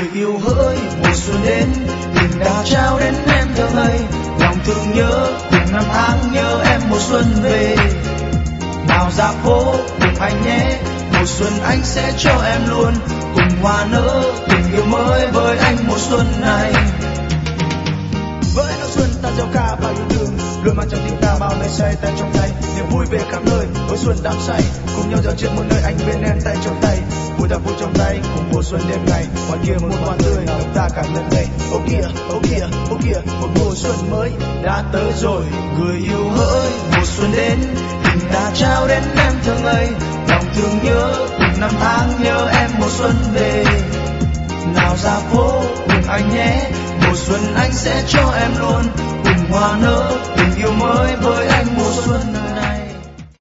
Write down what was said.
người yêu hỡi mùa xuân đến, tình đã trao đến em thơ ngây, lòng thương nhớ cùng năm tháng nhớ em mùa xuân về. Nào ra phố cùng anh nhé, mùa xuân anh sẽ cho em luôn, cùng hoa nở tình yêu mới với anh mùa xuân này. Với nỗi xuân ta gieo ca bao yêu thương, luôn mang trong tim ta bao nơi say tay trong tay, niềm vui về khắp nơi, tối xuân đắm say, cùng nhau dạo trên một nơi anh bên em tay trong tay, vui ta vui trong tay, cùng mùa xuân đêm ngày, ngoài kia một hoa tươi, lòng ta càng lớn ngây. Ô kìa, ô kìa, ô kìa, một mùa xuân mới đã tới rồi. Người yêu hỡi, mùa xuân đến, tình đã trao đến em thơ ngây, lòng thương nhớ cùng năm tháng nhớ em mùa xuân về. Nào ra phố cùng anh nhé, mùa xuân anh sẽ cho em luôn, cùng hoa nở tình yêu mới với anh mùa xuân này.